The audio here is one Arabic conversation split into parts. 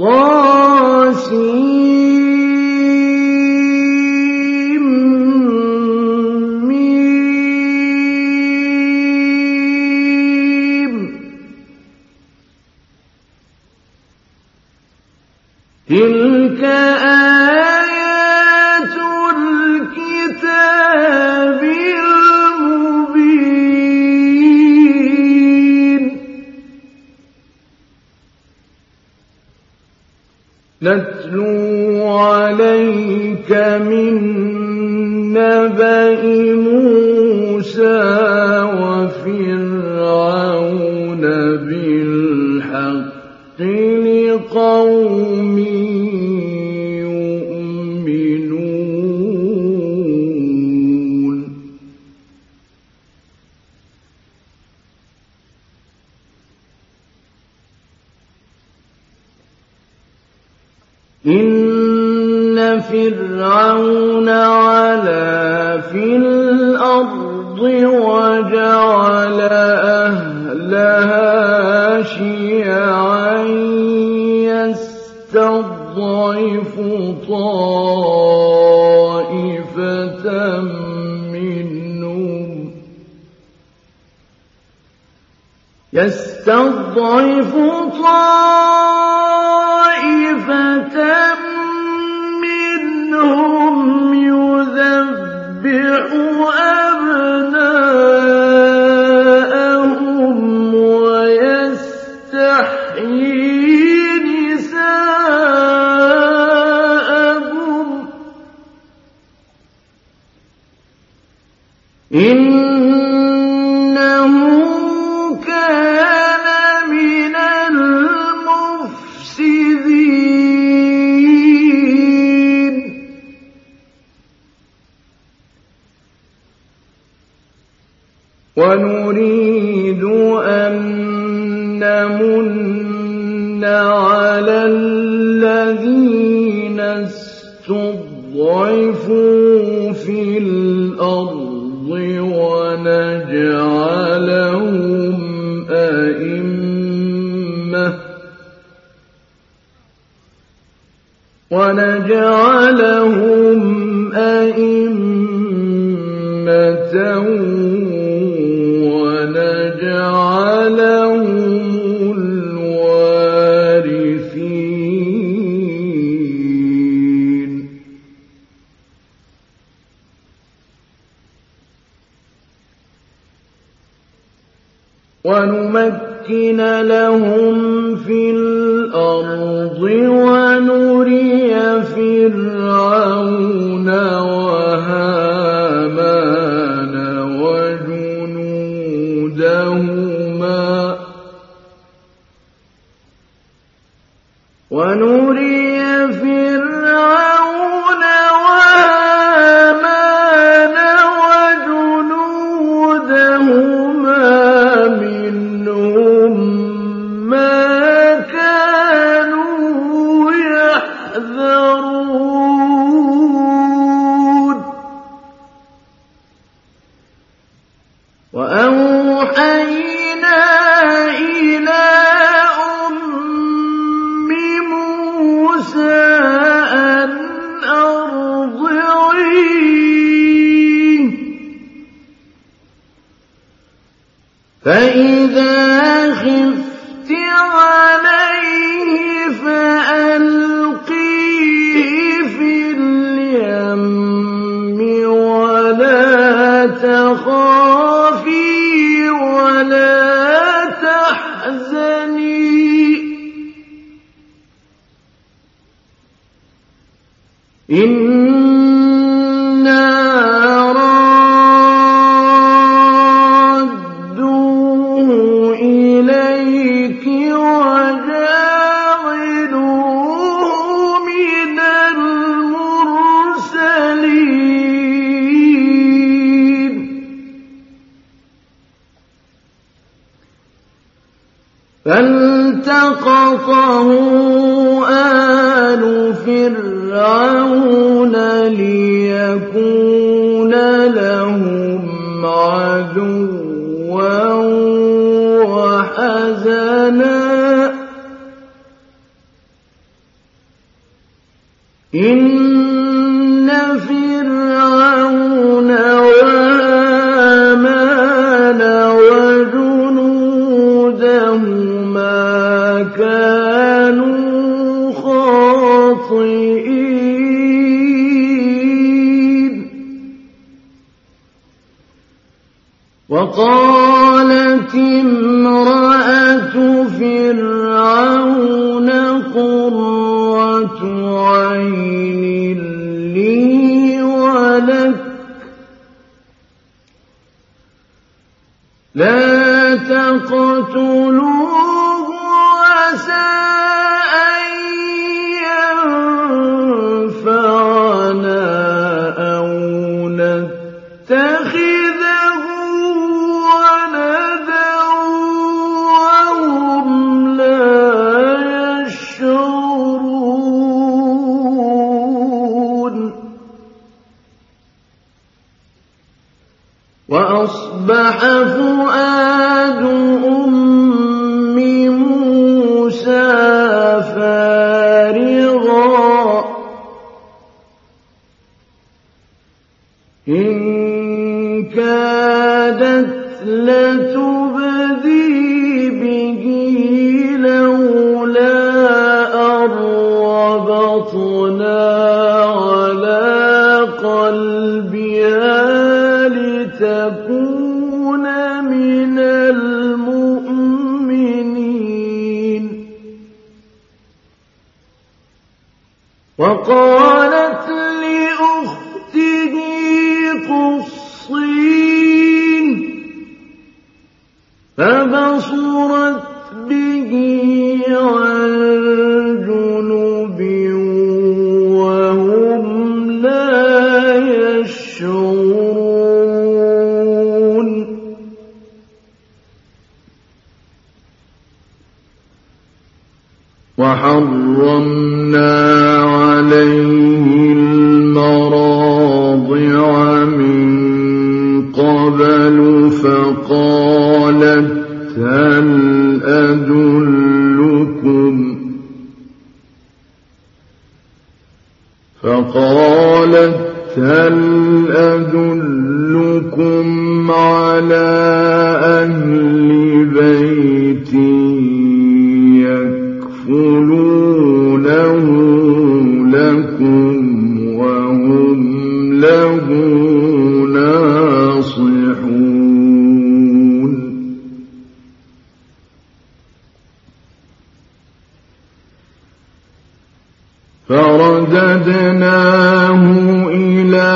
طس تلك آيات الكتاب المبين نتلو عليك من نبأ موسى وفرعون بالحق لقوم يؤمنون إن فرعون علا في الأرض وجعل أهلها شيعا يستضعف طائفة منهم يذبح أبناءهم ويستحيي نساءهم إنه كان من المفسدين ونريد أن نمن على الذين استضعفوا في الأرض ونجعلهم أئمة ونجعلهم الوارثين ونمكن لهم في الأرض ونري فرعون وهامان وجنودهما منهم ما كانوا يحذرون وأوحينا إلى أم موسى أن أرضعيه فإذا خفت عليه فألقيه في اليم ولا تخافي ولا تحزني إنا رادوه إليك وجاعلوه من المرسلين فالتقطه آل فرعون ليكون لهم عدوا وحزنا إِنَّ فِرْعَوْنَ وَهَامَانَ وَجُنُودَهُمَا كَانُوا خَاطِئِينَ وَقَالَتِ امْرَأَتُ فِرْعَوْنَ قُرَّةُ عَيْنٍ لِّي وَلَكَ لَا تَقْتُلُوهُ عَسَىٰ أَن يَنفَعَنَا أَوْ نَتَّخِذَهُ وَلَدًا وَهُمْ لَا يَشْعُرُونَ وَأَصْبَحَ فُؤَادُ أُمِّ مُوسَىٰ فَارِغًا إِن كَادَتْ لَتُبْدِي بِهِ لَوْلَا أَن رَّبَطْنَا عَلَىٰ قَلْبِهَا لِتَكُونَ مِنَ الْمُؤْمِنِينَ وَقَالَتْ لِأُخْتِهِ قُصِّيهِ فَبَصُرَتْ بِهِ عَن جُنُبٍ وَهُمْ لَا يَشْعُرُونَ وَحَرَّمْنَا عَلَيْهِ الْمَرَاضِعَ مِن قَبْلُ فَقَالَتْ هَلْ أَدُلُّكُمْ عَلَىٰ أَهْلِ بَيْتٍ يَكْفُلُونَهُ لَكُمْ وَهُمْ لَهُ نَاصِحُونَ فَرَدَدْنَاهُ إِلَىٰ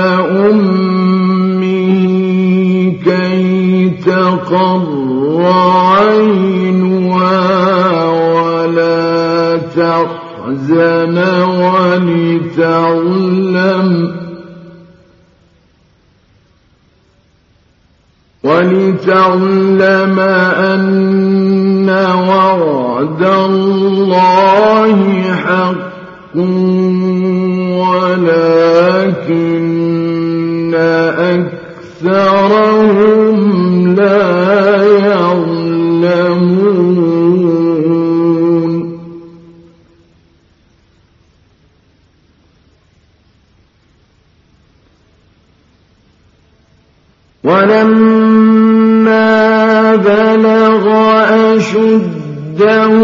أُمِّهِ كَيْ تَقَرَّ عَيْنُهَا وَلَا تَحْزَنَ وَلِتَعْلَمَ أَنَّ وَعْدَ اللَّهِ حَقٌّ وَلَٰكِنَّ أَكْثَرَهُمْ لَا يَعْلَمُونَ وَلَمَّا بَلَغَ أَشُدَّهُ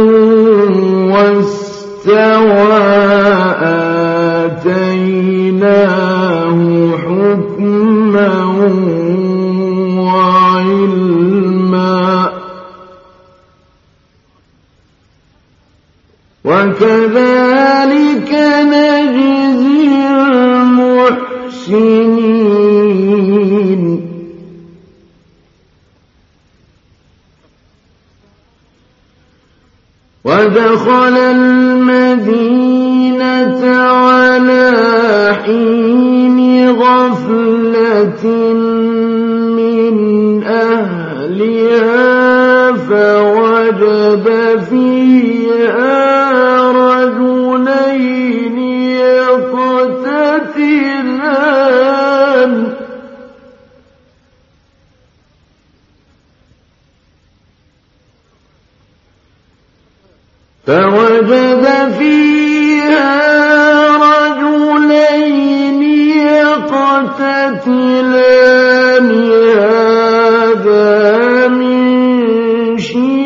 وَاسْتَوَىٰ آتَيْنَاهُ حُكْمًا وَعِلْمًا ۚ وَكَذَٰلِكَ نَجْزِي الْمُحْسِنِينَ وَدَخَلَ الْمَدِينَةَ عَلَىٰ حِينِ غَفْلَةٍ مِّنْ أَهْلِهَا فَوَجَدَ فِيهَا رَجُلَيْنِ يَقْتَتِلَانِ فَوَجَدَ فِيهَا يقتتلان هذا من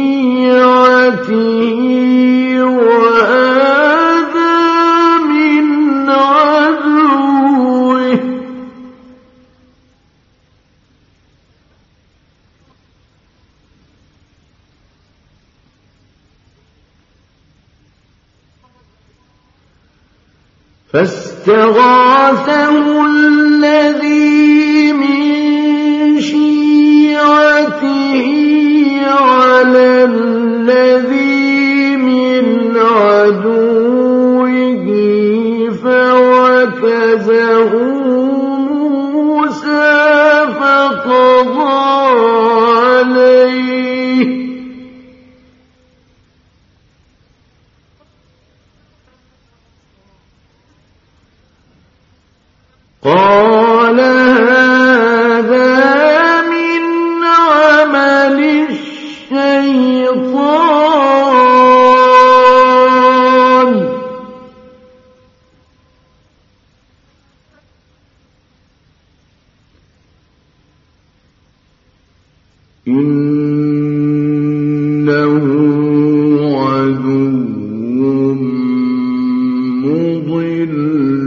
شيعته وهذا من عدوه فاستغاثه الذي من شيعته على الذي من عدوه فوكزه موسى فقضى عليه قال هذا من عمل الشيطان إنه عدو مضل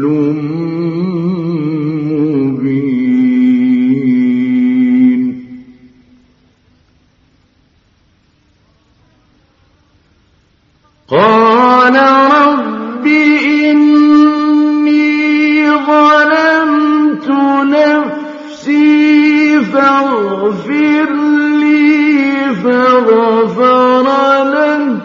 مبين قال رب إني ظلمت نفسي فاغفر لي فغفر له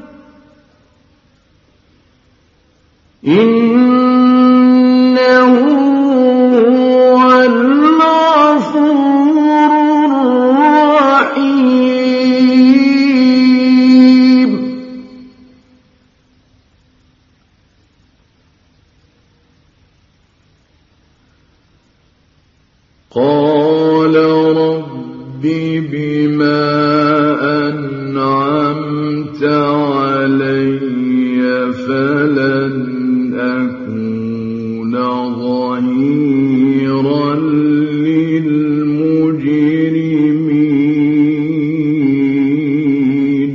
إنه هو الغفور الرحيم قال رب بما أنعمت علي فلن أكون ظهيرا للمجرمين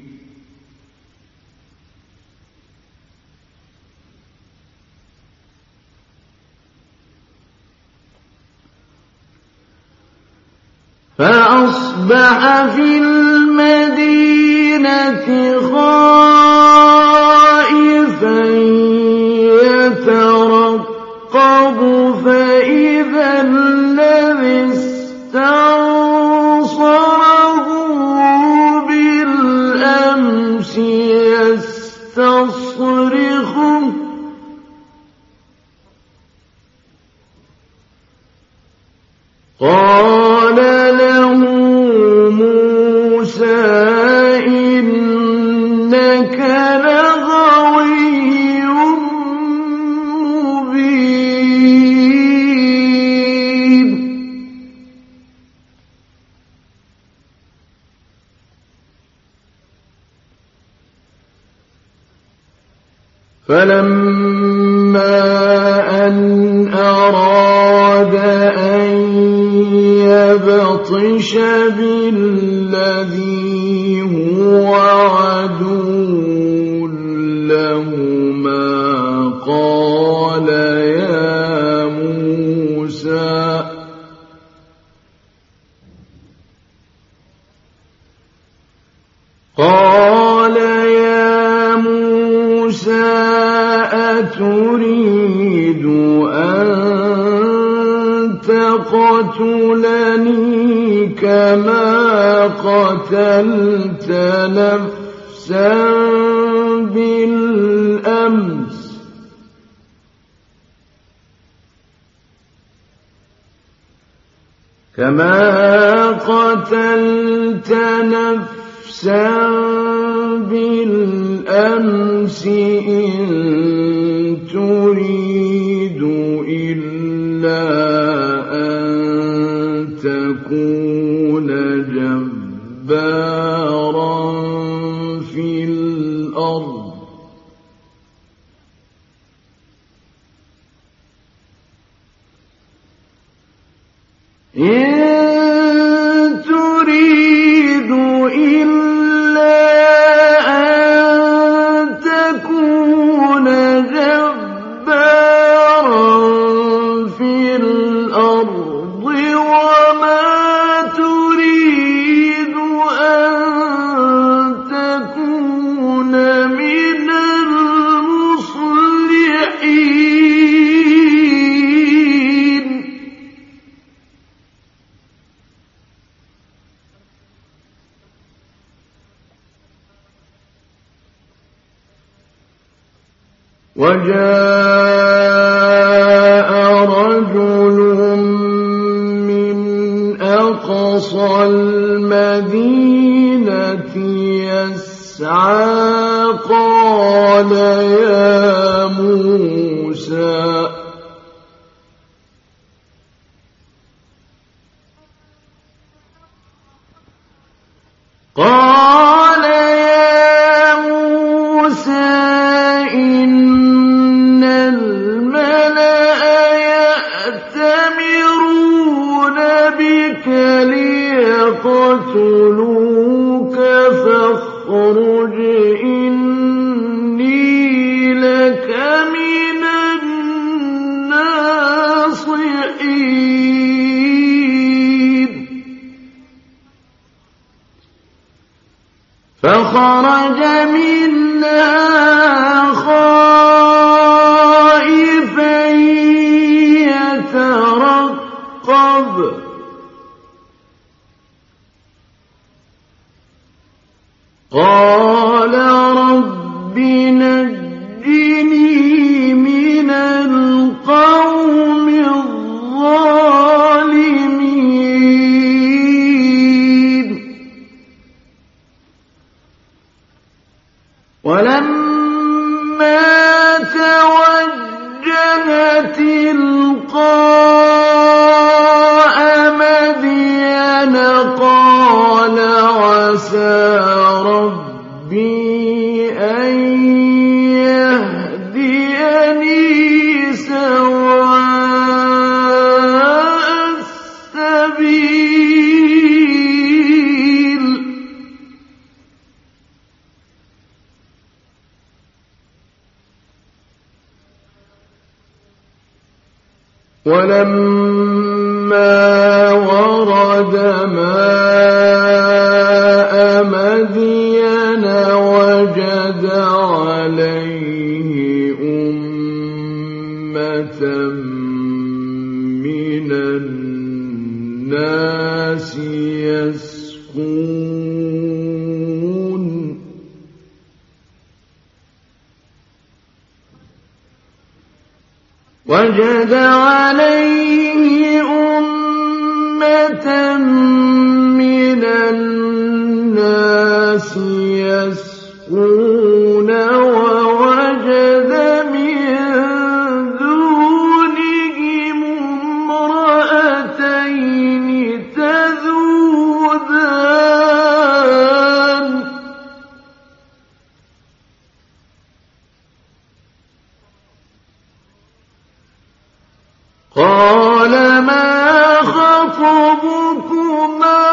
فأصبح في المدينة خائفا يترقب فإذا الذي استنصره بالأمس يستصرخه قال له موسى إنك لغوي مبين فلما أن أراد أن يبطش بالذي هو عدو لهما قال يا موسى أتريد أن تقتلني كما قتلت نفسا بالأمس إن تريد إلا أن تكون جبارا في الأرض إن تريد إلا أن تكون جبارا في الأرض وما تريد أن تكون من المصلحين. وجاء رجل من أقصى المدينة يسعى قال يا موسى إن الملأ يأتمرون بك ليقتلوك فاخرج إني لك من الناصحين. فخرج منها خائفا يترقب قال رب نجني من القوم الظالمين. ولما توجه تلقاء مدين قال عسى ربي أن يهديني سواء السبيل. ولما ورد ماء مدين وجد عليه أمة من الناس يسقون وجد عليه أمة من الناس يسقون ووجد من دونهم امرأتين تذودان قال ما خطبكما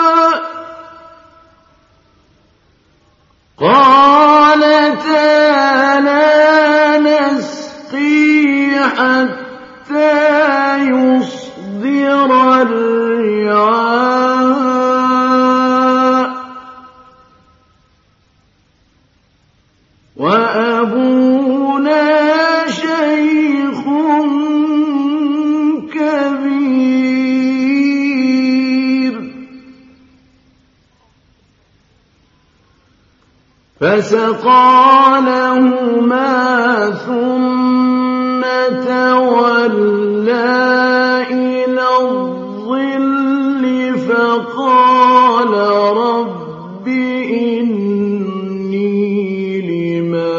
قالتا لا نسقي حتى يصدر الرعاء وأبونا شيخ كبير. فسقى لهما ثم تولى إلى الظل فقال رب إني لما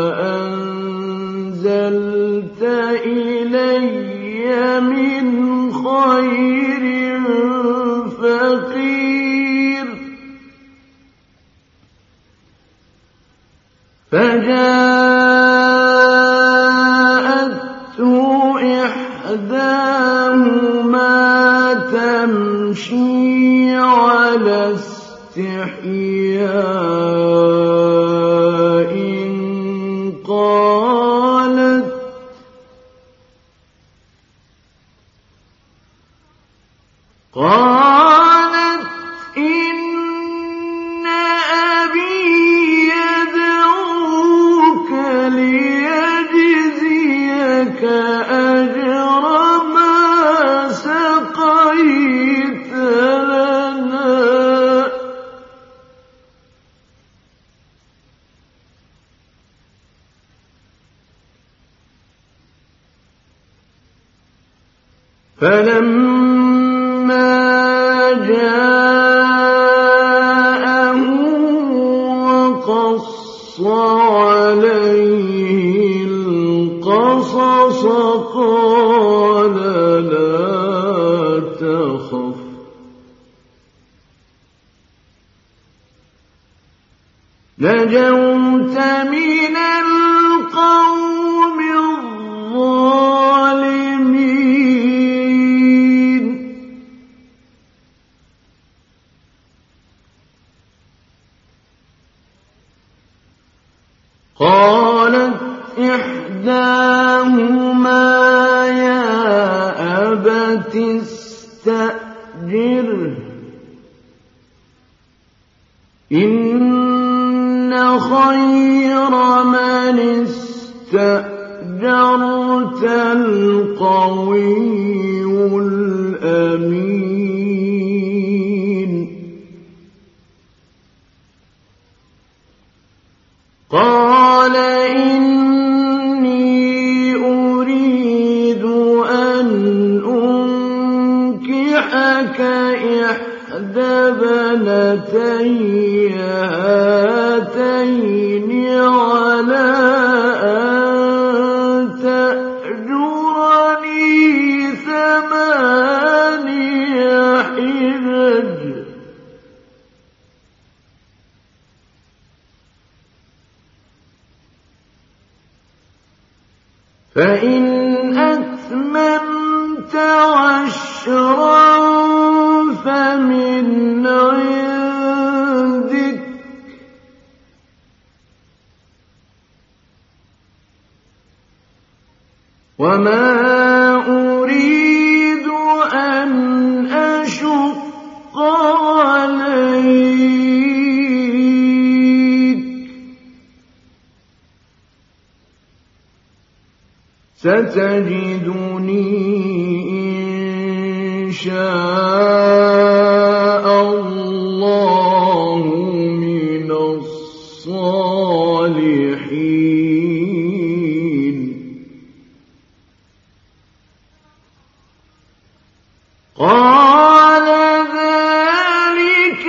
أنزلت إلي من خير فقير. فجاءته إحداهما تمشي تمشي على استحياء قالت إن أبي يدعوك ليجزيك أجر ما سقيت لنا فلما جاءه وقص عليه القصص قال لا تخف نجوت من القوم الظالمين قالت إحداهما يا أبت استأجره إن خير من استأجرت القوي الأمين قال إني أريد أن أنكحك إحدى ابنتي هاتين على أن تأجرني 8 حجج فإن أتممت 10 فمن عندك وما أريد أن أشق عليك ستجدني إن شاء الله من الصالحين قال ذلك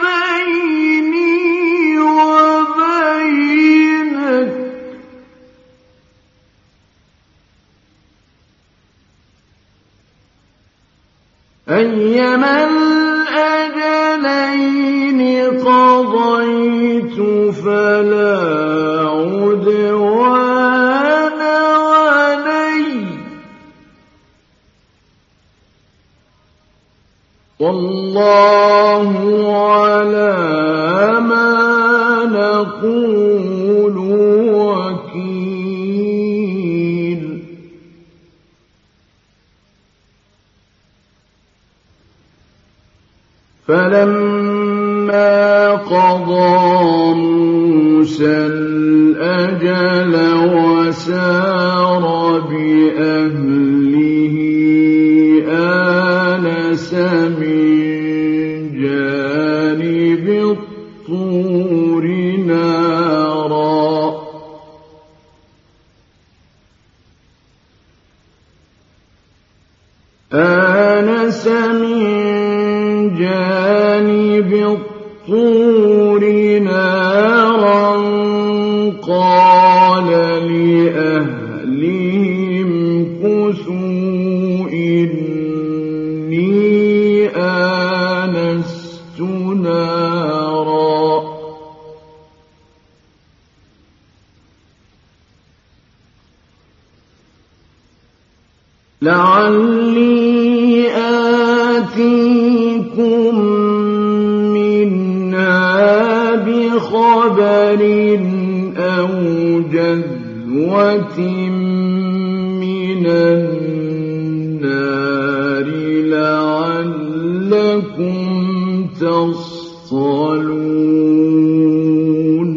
بيني وبينك أيما الأجلين قضيت فلا عدوان علي والله على ما نقول وكيل فلما قضى موسى الأجل وسار بأهله آنس من جانب الطور نارا آنس من جانب الطور نارا قال لأهلهم كثوا إني آنست نارا لعلي آتيكم خبر أو جذوة من النار لعلكم تصطلون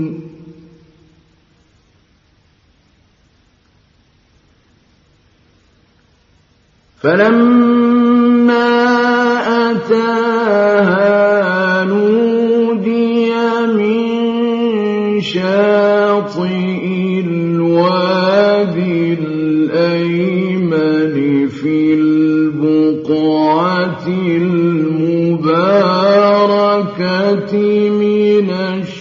فلما أتاها نودي من شاطئ الوادي الأيمن في البقعة المباركة من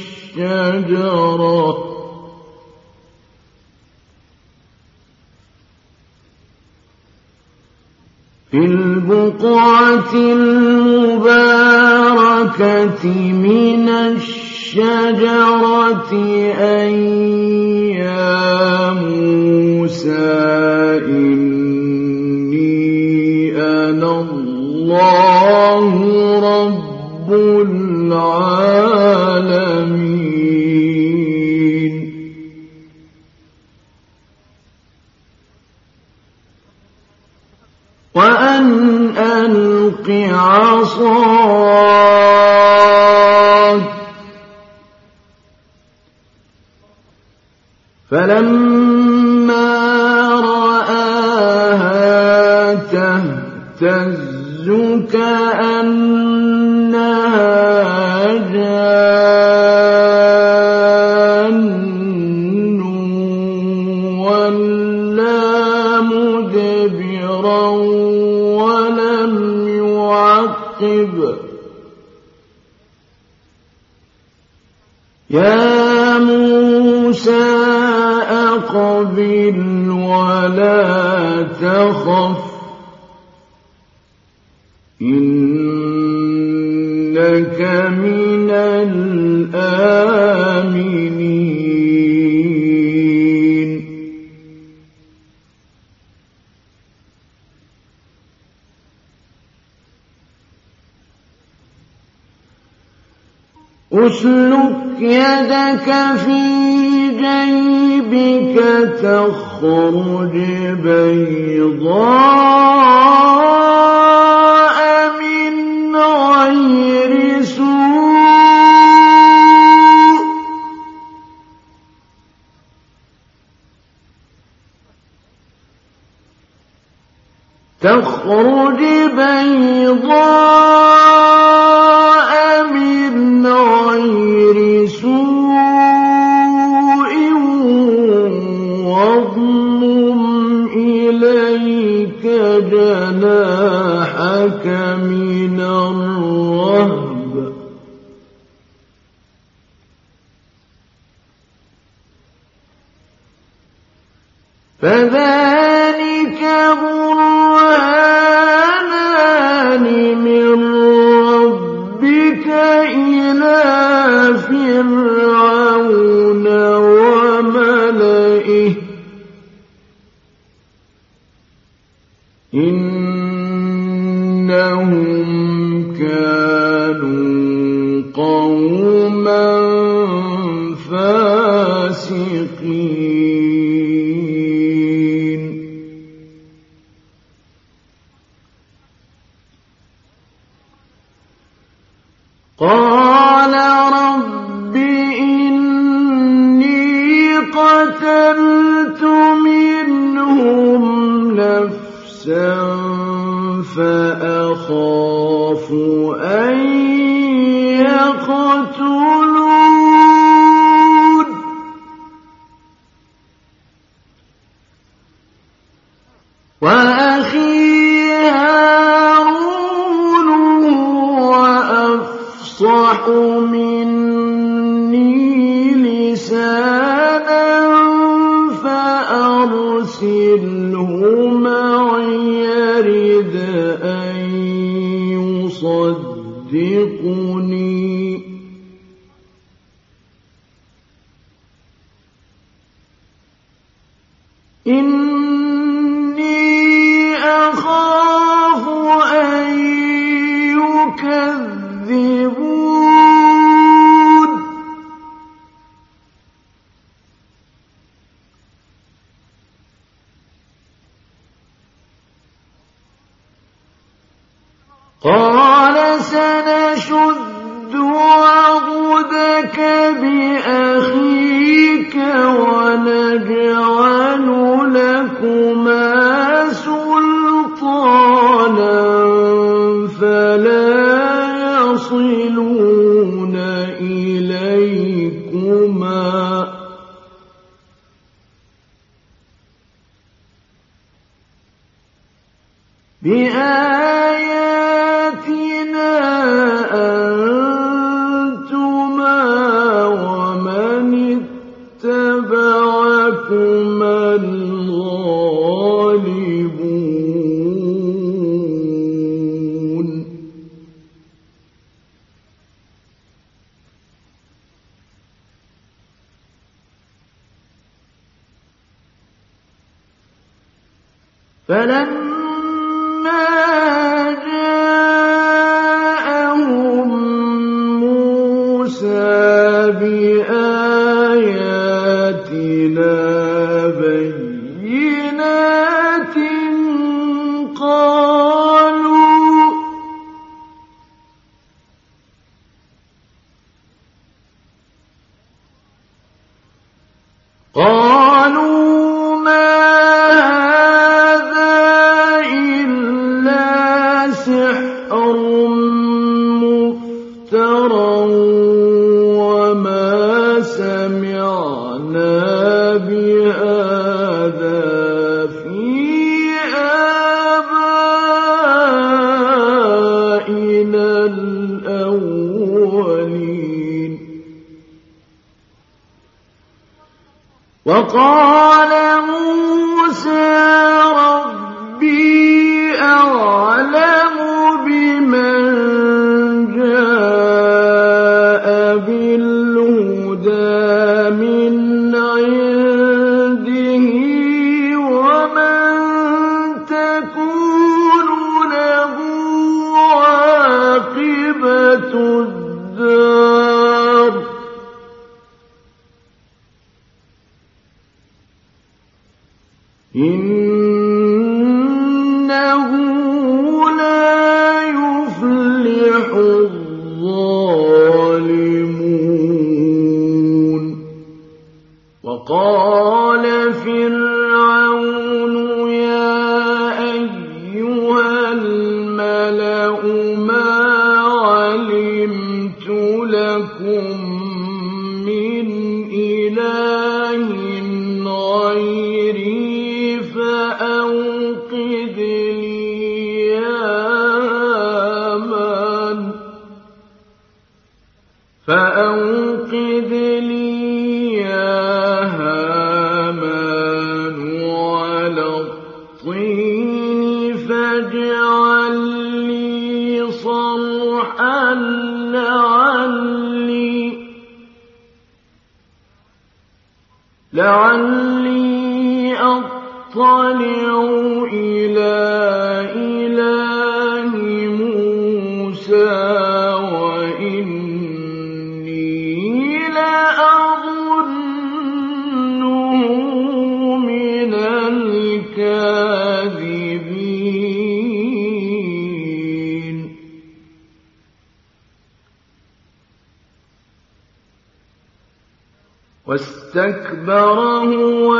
الشجرة أن يا موسى إني أنا الله رب العالمين وأن ألق عصاك فلما رآها تهتز كأنها جان ولا مدبرا ولم يعقب يا موسى أقبل ولا تخف إنك من الآمنين أسلك يدك في جيبك تخرج بيضاء من غير سوء تخرج بيضاء من غير سوء واضمم إليك جناحك من الرهب فذلك برهانان من ربك إلى فرعون وملئه إنهم كانوا قوما فاسقين قال رب إني قتلت منهم نفسا فأخاف أن يقتلون وأخي هارون هو أفصح مني لسانا فأرسله معي يرد أن يصدقني إني أخاف أن يكذبون قال سنشد عضدك بأخيك ونجعل لكما سلطانا فلا يصلون إليكما بآياتنا أنتما ومن اتبعكما الغالبون. فلما جاءهم موسى بآياتنا بينات قالوا ما هذا إلا سحر مفترى وما سمعنا بهذا في آبائنا الأولين. وقال موسى ربي أعلم بمن جاء بالهدى من عنده ومن تكون له عاقبة الدار إنه لا يفلح الظالمون. وقال فرعون يا أيها الملأ ما علمت لكم من إله غيري فأوقد لي يا هامان على الطين فاجعل لي صرحا لعلي أطلع إلى إله موسى وإني لأظنه من الكاذبين. واستكبر هو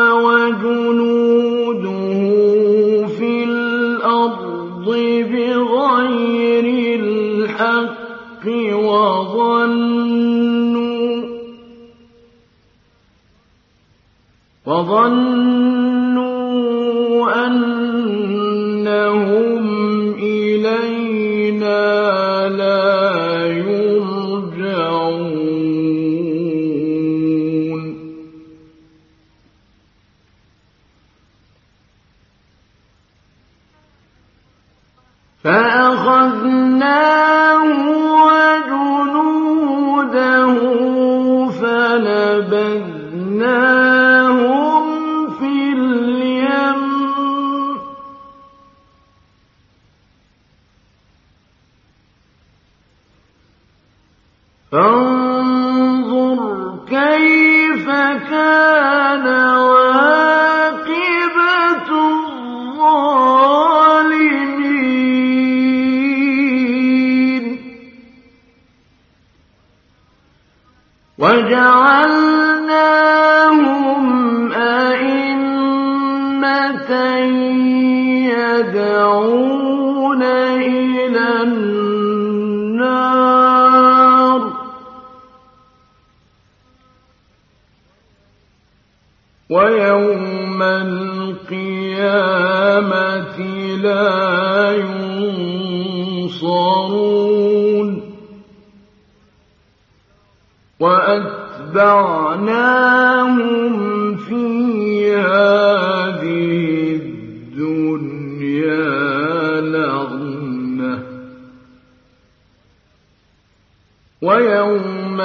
وجنوده في الأرض بغير الحق وظنوا أنهم إلينا لا يرجعون. فأخذناه وجنوده فنبذناهم في اليم فانظر كيف كان عاقبة الظالمين. وجعلناهم أئمة يدعون إلى النار ويوم القيامة لا ينصرون وأتبعناهم في هذه الدنيا لعنة ويوم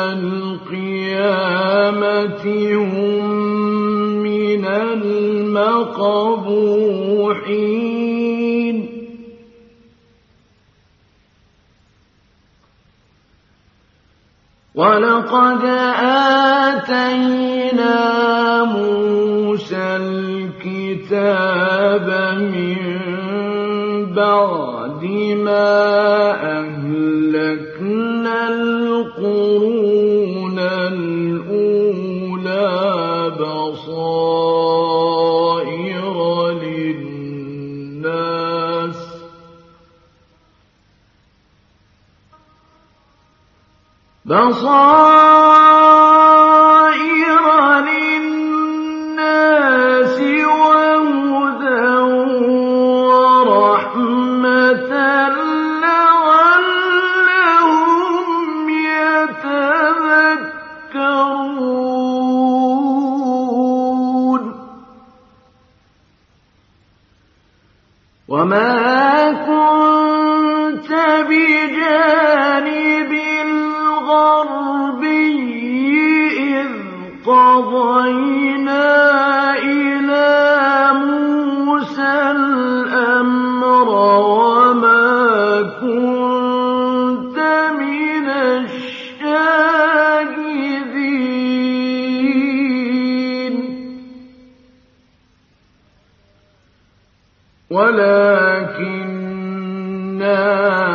القيامة هم من المقبوحين ولقد آتينا موسى الكتاب من بعد ما أهلكنا القرون الأولى بصائر للناس وهدى ورحمة لعلهم يتذكرون وما كنت بجانب الغربي إذ قضينا إلى موسى الأمر وما كنت من الشاهدين ولكننا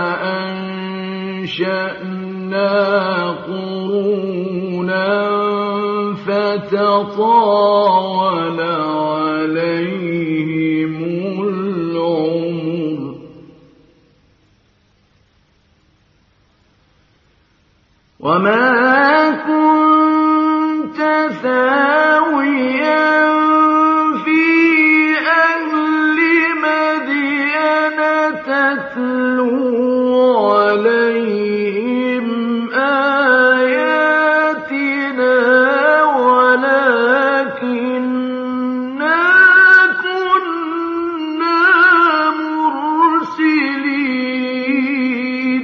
أنشأنا قرونا فتطاول عليهم العمر وما كنت ثاويا في أهل مدين تتلو عليهم آياتنا ولكننا كنا مرسلين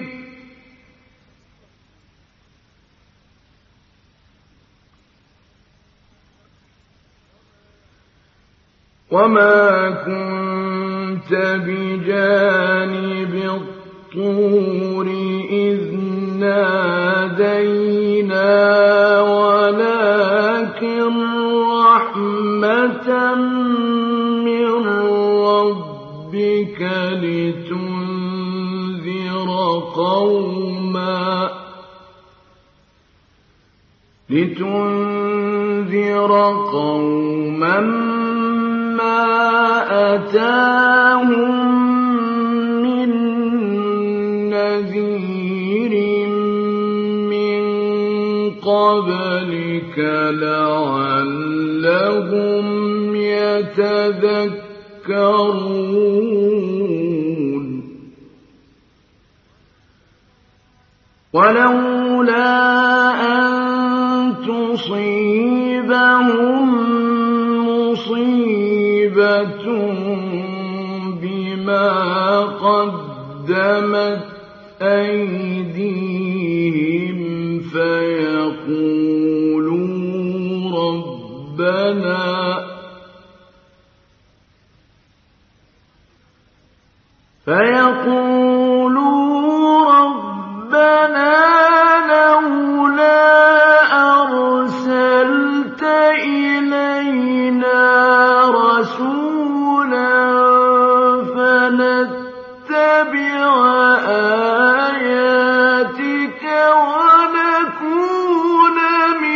وما كنت بجانب الطور إذ نادينا ولكن رحمة من ربك لتنذر قوما ما أتاهم من نذير من قبلك لعلهم يتذكرون ولولا أن تصيبهم مصيبة بما قدمت أيديهم فيقولوا ربنا لولا أرسلت إلينا رسولا فنتبع آياتك ونكون من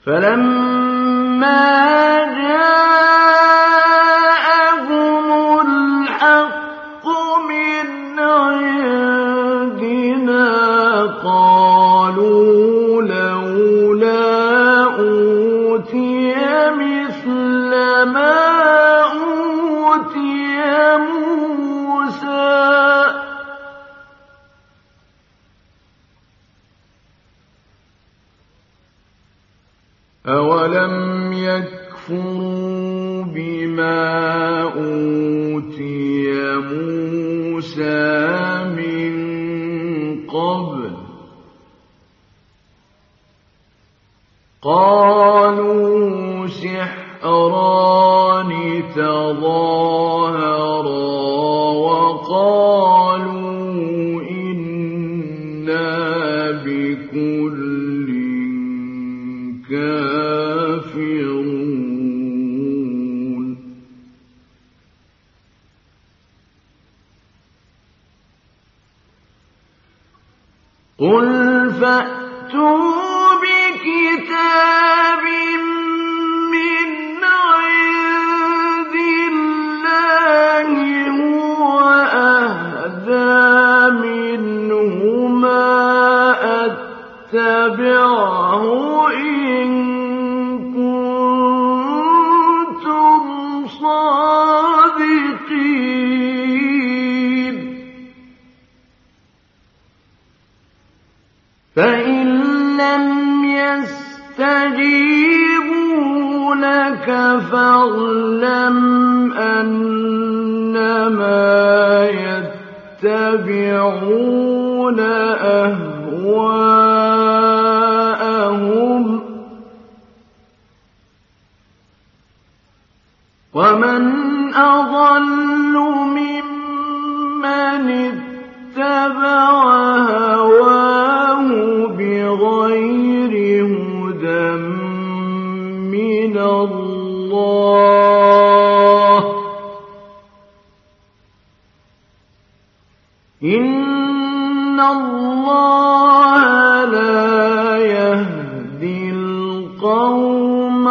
فلما جاءهم الحق من عندنا قالوا لولا أوتي مثل ما أوتي موسى أولم يكفروا بما أوتي موسى من قبل قالوا سحران تظاهرا وقالوا إنا بكل كافرون قل فأتوا بكتاب من عند الله هو أهدى منهما أتبعه إن كنتم صادقين فإن لم يستجيبوا لك فاعلم أنما يتبعون أهواءهم ومن أضل ممن اتبع هواه بغير هدى من الله إن الله لا يهدي القوم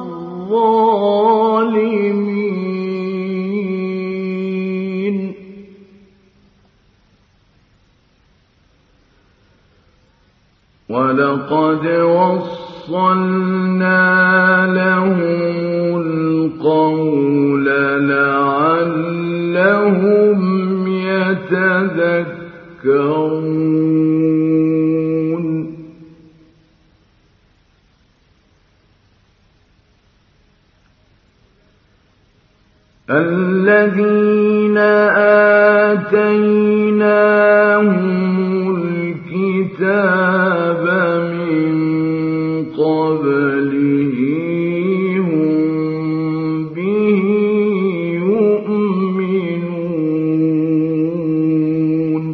الظالمين ولقد وصلنا لهم القول لعلهم يتذكرون الذين آتيناهم الكتاب من قبله هم به يؤمنون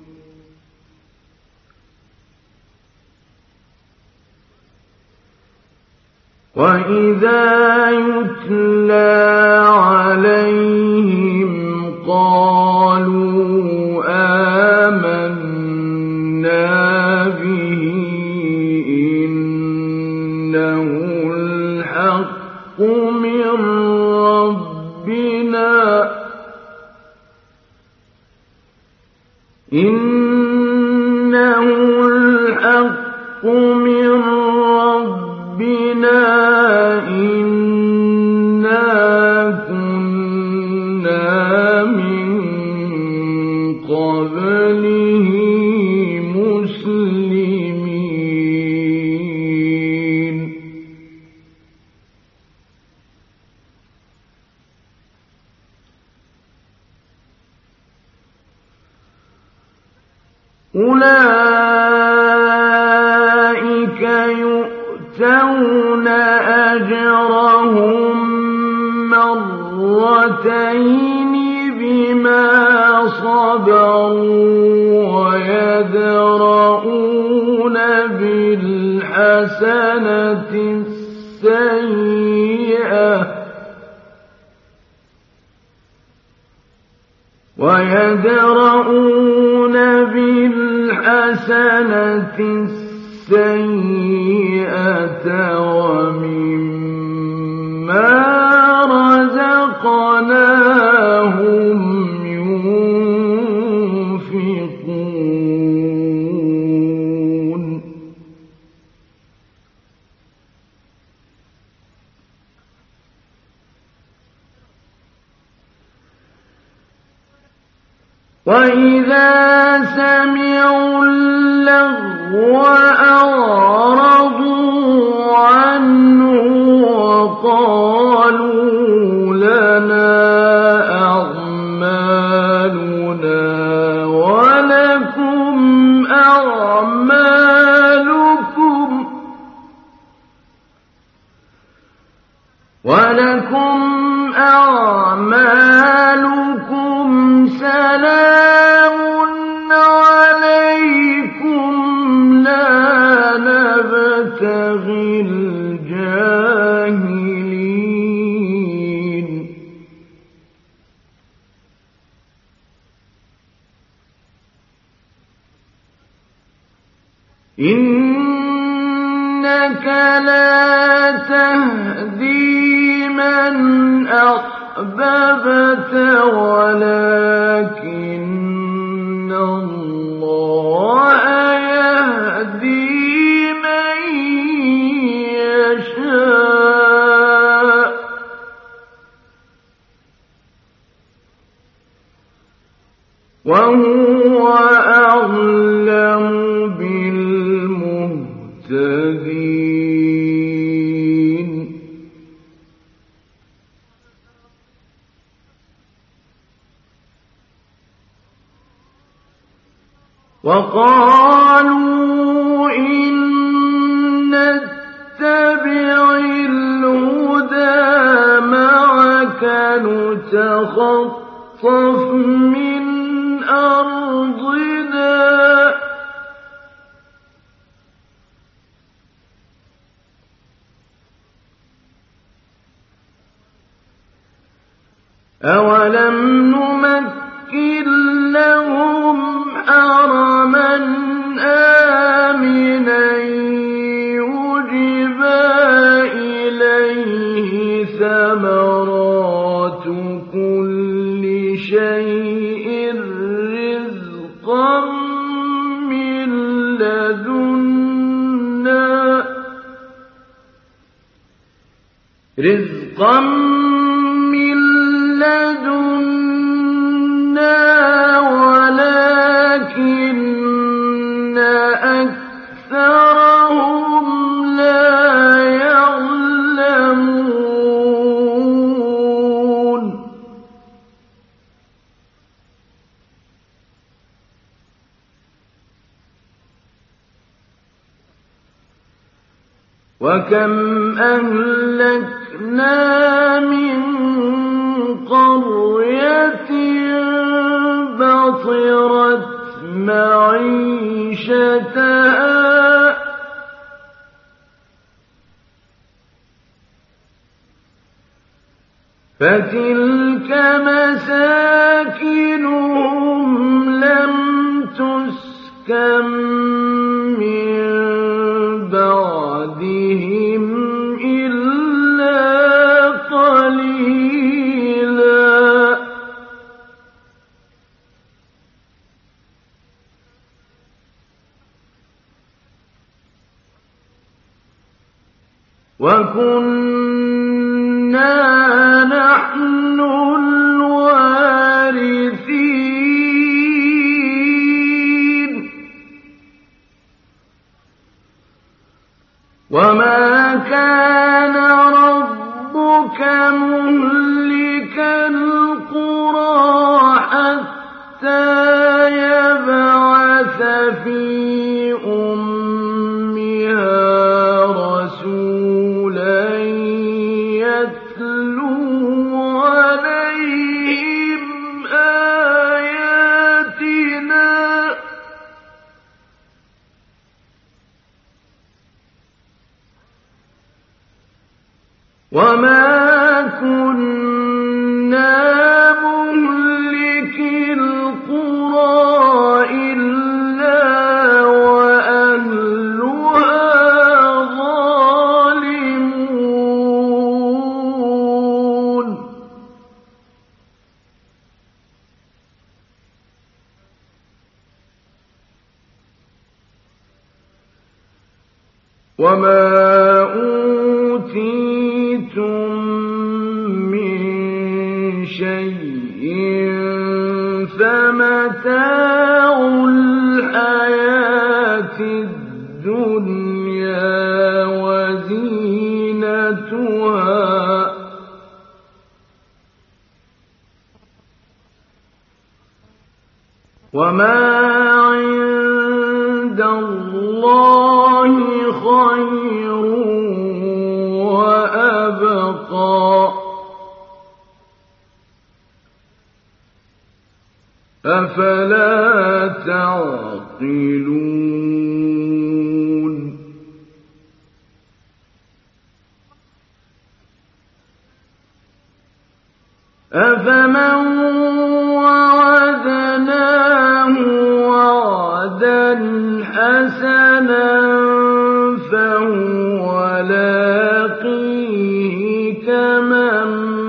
وإذا يتلى عليهم قالوا آمنا به إنه الحق من ربنا إنه الحق من ربنا إنا كنا من قبله مسلمين أولئك يؤتون أجرهم مرتين بما صبروا ويدرؤون بالحسنة السيئة ويدرؤون بالحسنة السيئة السيئة ومما رزقناهم ينفقون وإذا سمعوا اللغو أعرضوا عنه وقالوا لنا أعمالنا ولكم أعمالكم سلام عليكم لا نبتغي الجاهلين إنك لا تهدي من أحببت ولكن الله يهدي من يشاء وهو أعلم بالمهتدين وقالوا إن نتبع الهدى معك نتخطف من أرضنا أولم نمكن لهم حرما آمنا يجبى إليه ثمرات كل شيء رزقا من لدنا ولكن أكثرهم لا يعلمون وكم أهلكنا من قرية بطرت معيشتها فتلك مساكنهم لم تسكن من بعدهم إلا قليلا وكنا نحن الوارثين وما كان ربك مهلك القرى حتى يبعث في أمها رسولا يتلو عليهم آياتنا وما كنا مهلك القرى إلا وأهلها وما أوتيتم من شيء فمتاع الحياة الدنيا وزينتها وما عند الله خير وأبقى أفلا تعقلون أفمن وعدناه وعدا حسنا فهو لاقيه كمن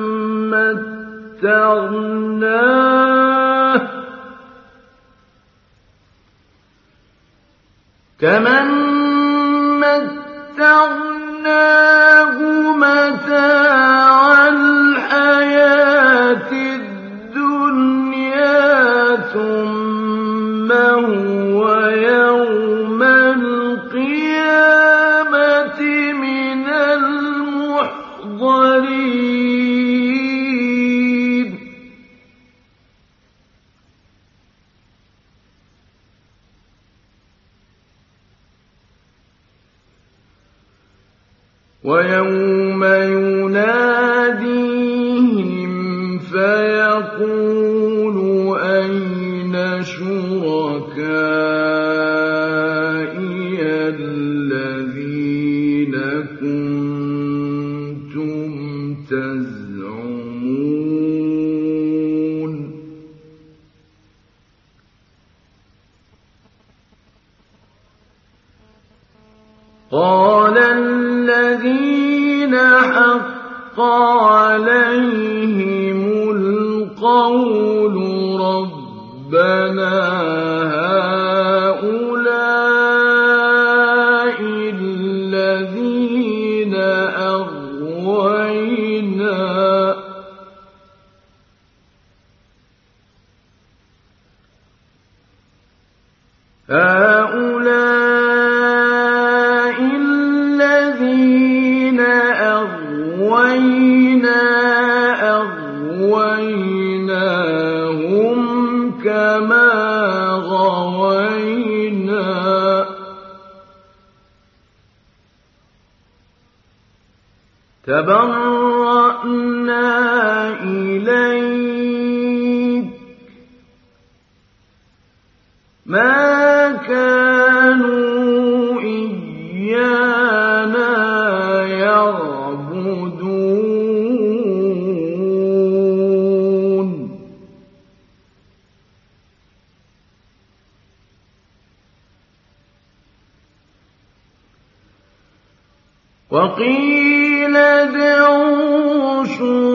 متعناه متاع الحياة الدنيا ثم هو يوم القيامة من المحضرين ويوم يناديهم فيقول أين شركائي الذين كنتم تزعمون قال الذين حق عليهم القول ربنا هؤلاء الذين أغويناهم كما غوينا تبرأنا إليك ما كانوا إيانا يعبدون وقيل ادعوا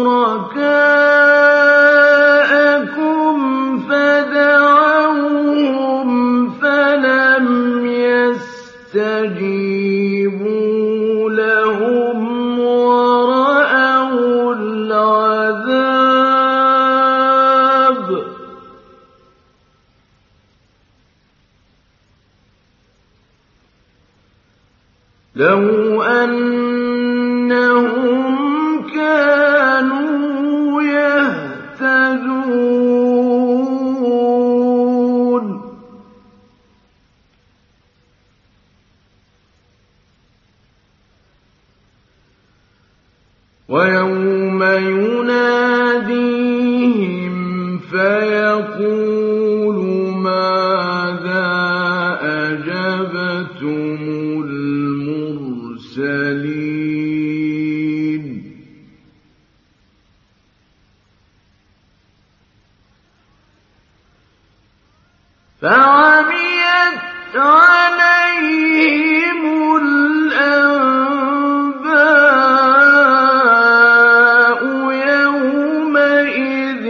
شركاءكم فدعوهم فلم يستجيبوا لهم ورأوا العذاب لو أنهم كانوا يهتدون ويوم يناديهم فيقول ماذا أجبتم المرسلين فعميت عليهم الأنباء يومئذ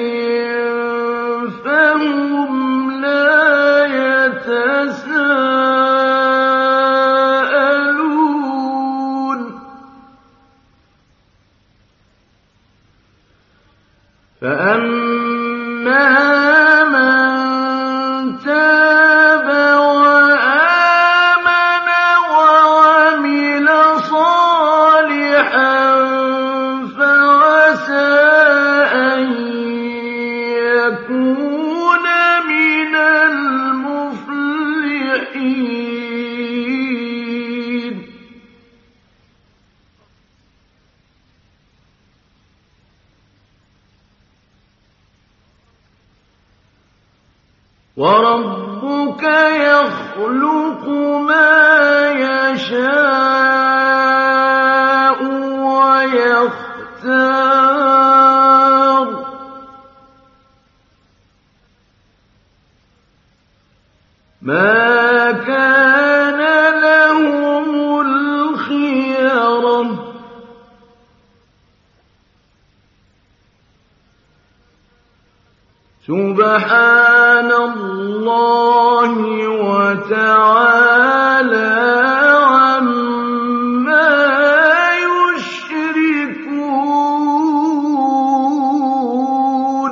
فهم لا يتساءلون وَرَبُّكَ يَخْلُقُ مَا يَشَاءُ وَيَخْتَارُ ۗ مَا كَانَ لَهُمُ الْخِيَرَةُ ۚ سُبْحَانَ اللَّهِ وَتَعَالَىٰ عَمَّا يُشْرِكُونَ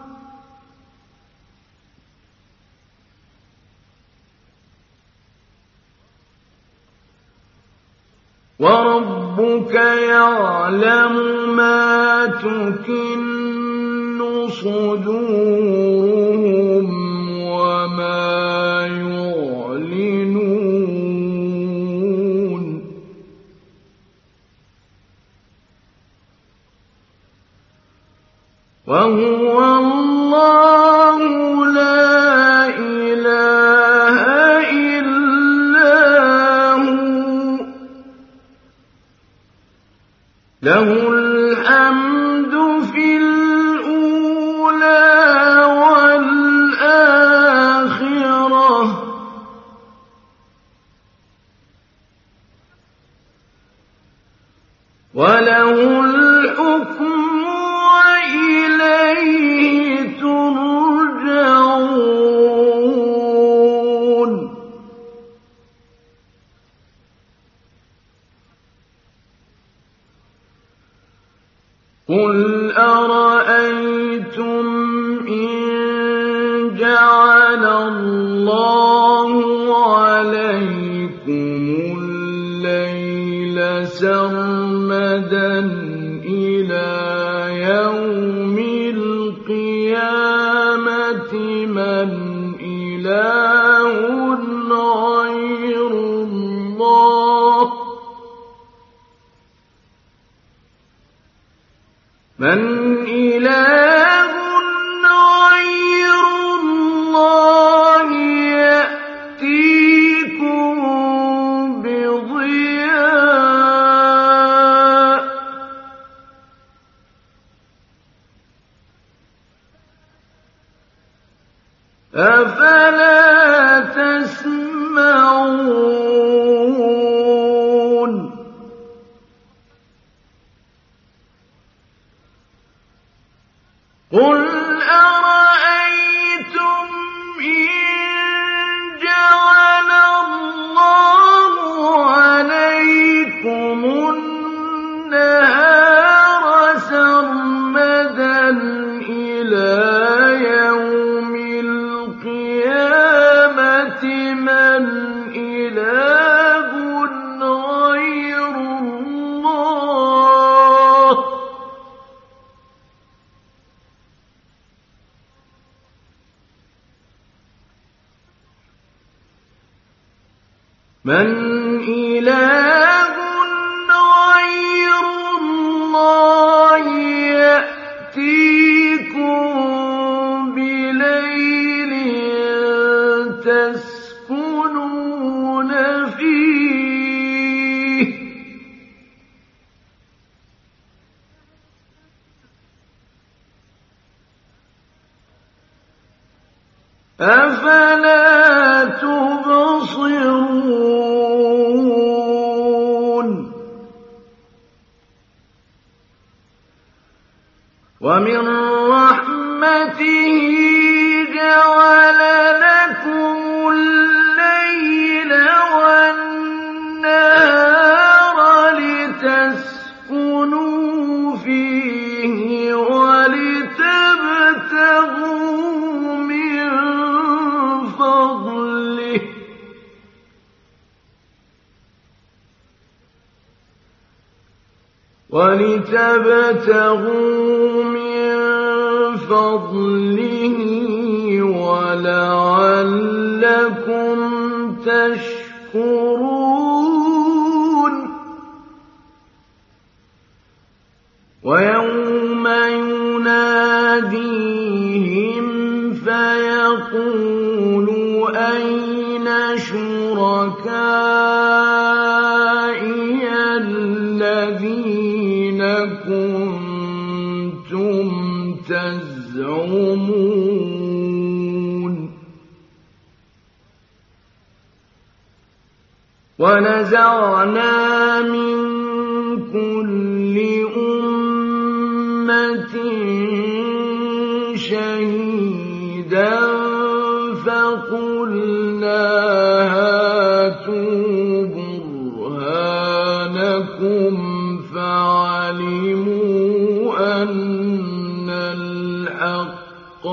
وَرَبُّكَ يَعْلَمُ مَا تُكِنُّ صُدُورُهُمْ وَمَا يُعْلِنُونَ وَهُوَ اللَّهُ لَا إِلَٰهَ إِلَّا هُوَ ۖ لَهُ الْحَمْدُ فِي الْأُولَىٰ وَالْآخِرَةِ ۖ وَلَهُ الْحُكْمُ وَإِلَيْهِ تُرْجَعُونَ قُلْ أَرَأَيْتُمْ إِن جَعَلَ اللَّهُ عَلَيْكُمُ اللَّيْلَ سَرْمَدًا إِلَىٰ يَوْمِ الْقِيَامَةِ مَنْ إِلَٰهٌ غَيْرُ اللَّهِ يَأْتِيكُم بِضِيَاءٍ ۖ أَفَلَا تَسْمَعُونَ قُلْ أَرَأَيْتُمْ إِن جَعَلَ اللَّهُ عَلَيْكُمُ النَّهَارَ سَرْمَدًا إِلَىٰ يَوْمِ الْقِيَامَةِ مَنْ إِلَٰهٌ غَيْرُ اللَّهِ يَأْتِيكُم بِلَيْلٍ تَسْكُنُونَ فِيهِ ۖ أَفَلَا تُبْصِرُونَ وَمِن رَّحْمَتِهِ جَعَلَ لَكُمُ اللَّيْلَ وَالنَّهَارَ لِتَسْكُنُوا فِيهِ وَلِتَبْتَغُوا مِن فَضْلِهِ ۚ وَلَعَلَّكُمْ تَشْكُرُونَ وَيَوْمَ يُنَادِيهِمْ فَيَقُولُ شُرَكَائِيَ الَّذِينَ كُنتُمْ تَزْعُمُونَ وَنَزَعْنَا مِن كُلِّ أُمَّةٍ شَهِيدًا فَقُلْنَا هَاتُوا بُرْهَانَكُمْ فَعَلِمُوا أَنَّ الْحَقَّ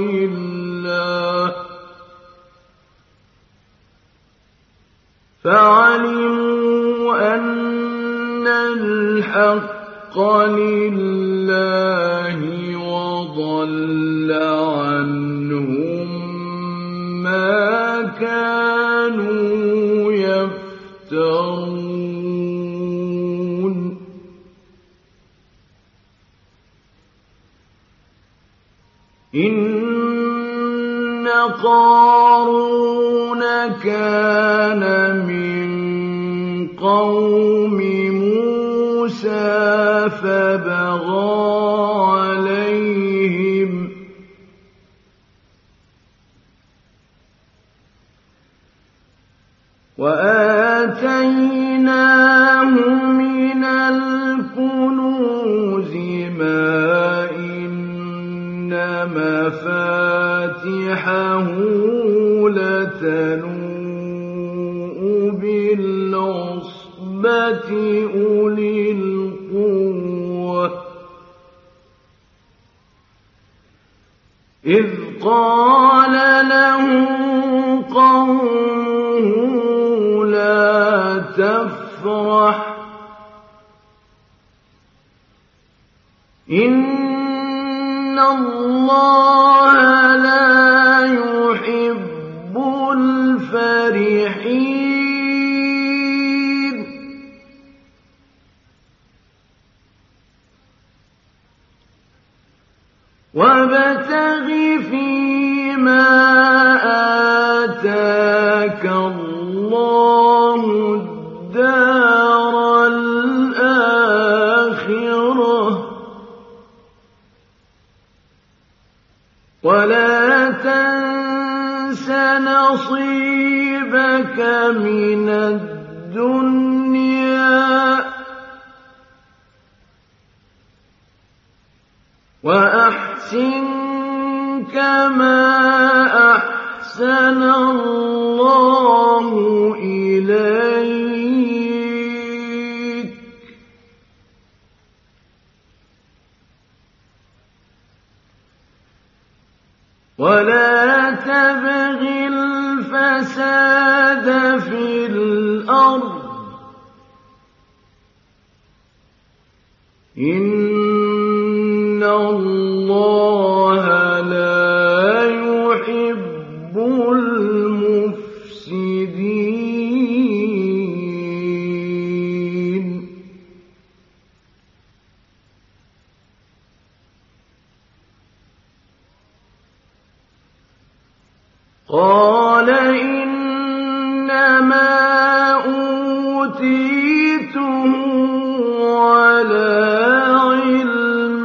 لِلَّهِ وَضَلَّ عَنْهُم مَّا كَانُوا يَفْتَرُونَ إِنَّ قَارُونَ كَانَ مِن قَوْمِ مُوسَىٰ فَبَغَىٰ عَلَيْهِمْ وَآتَيْنَاهُ مِنَ الْكُنُوزِ مَا إِنَّ مَفَاتِحَهُ لَتَنُوءُ بِالْعُصْبَةِ أُولِي الْقُوَّةِ إِذْ قَالَ لَهُ قَوْمُهُ لَا تَفْرَحْ إِنَّ اللَّهَ لَا يُحِبُّ الْفَرِحِينَ وَابْتَغِ فِيمَا آتَاكَ اللَّهُ الدَّارَ الْآخِرَةَ وَلَا تَنسَ نَصِيبَكَ مِنَ الدُّنْيَا وَأَحْسِن كَمَا أَحْسَنَ اللَّهُ إِلَيْكَ وَلَا تَبْغِ الْفَسَادَ فِي الْأَرْضِ إِنَّ اللَّهَ لَا يُحِبُّ الْمُفْسِدِينَ قَالَ إِنَّمَا أُوتِيتُهُ عَلَىٰ عِلْمٍ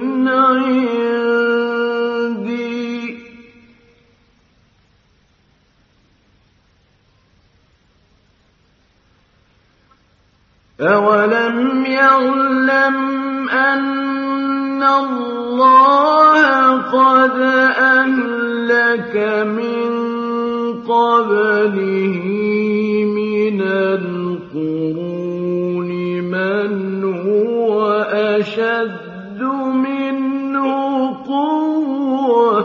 عِندِي ۚ أَوَلَمْ يَعْلَمْ أَنَّ اللَّهَ قَدْ أَهْلَكَ مِن قَبْلِهِ مِنَ الْقُرُونِ مَنْ هُوَ أَشَدُّ مِنْهُ قُوَّةً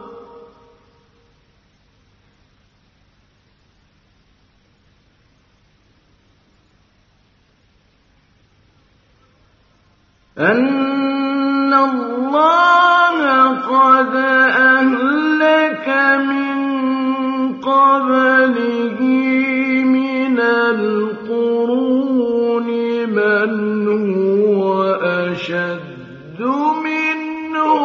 أَنَّ اللَّهَ قَدْ أَهْلَكَ مِن قَبْلِهِ مِنَ الْقُرُونِ مَنْ هُوَ أَشَدُّ مِنْهُ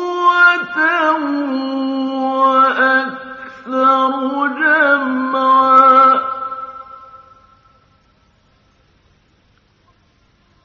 قُوَّةً وَأَكْثَرُ جَمْعًا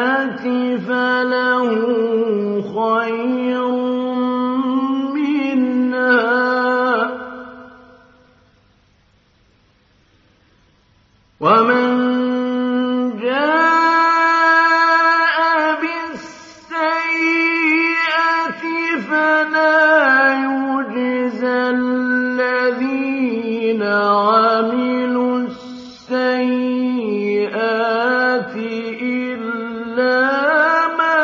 فله خير منها ومن جاء بالسيئة فلا يجزى الذين عملوا السيئات إلا ما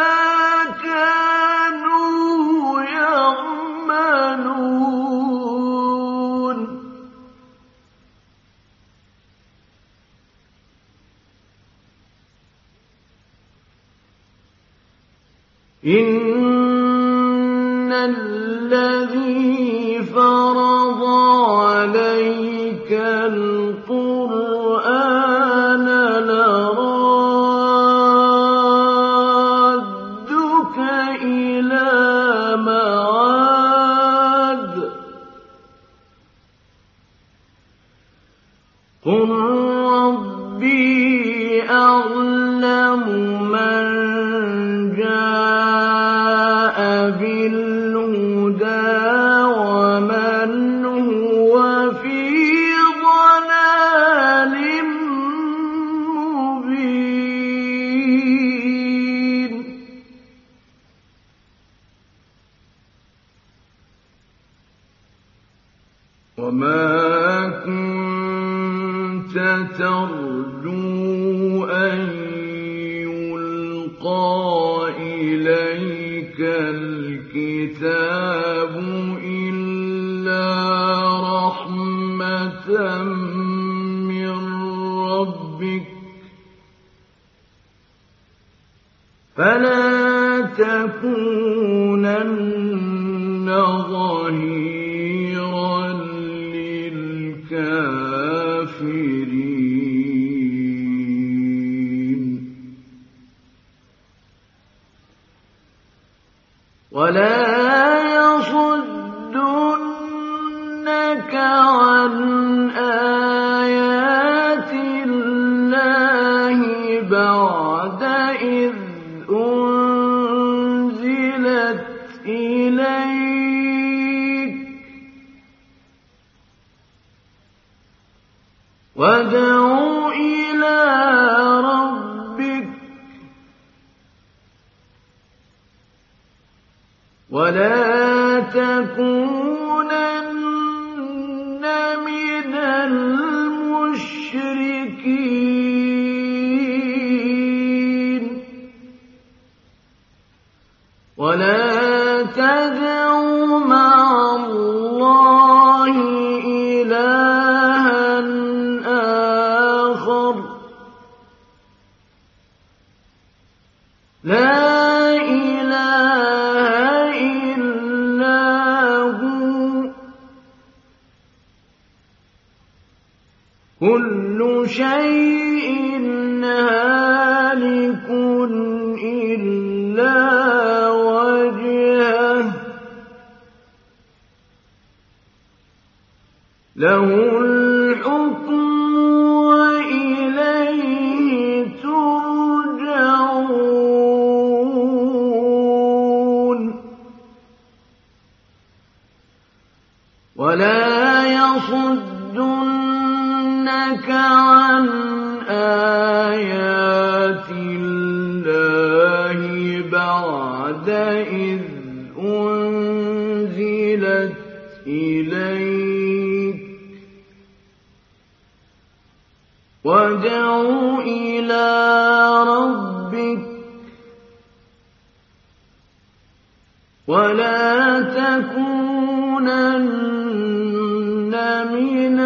كانوا يعملون إن الذي فرض عليك القرآن لرادك إلى معاد قل ربي أعلم من جاء بالهدى ومن هو في ضلال مبين وما كنت ترجو أن يلقى إليك الكتاب إلا رحمة من ربك فلا تكونن ظهيرا للكافرين ولا يصدنك عن آيات الله بعد إذ أنزلت إليك وادع إلى ربك ولا تكونن من المشركين ولا تدع مع الله إلها آخر لا إله إلا هو كل شيء هالك إلا وجهه له الحكم وإليه ترجعون ولا يصدنك عن آيات الله بعد إذ أنزلت إليك وادع إلى ربك ولا تكونن من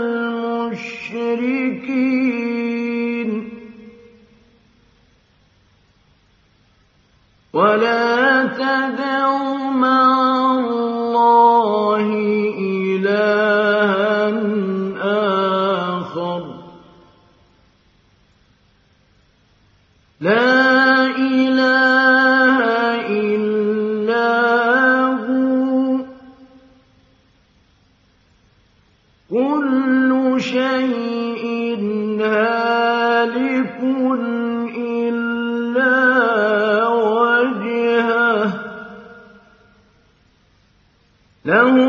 المشركين ولا تدع مع الله إلها آخر لا إله إلا هو كل شيء هالك إلا له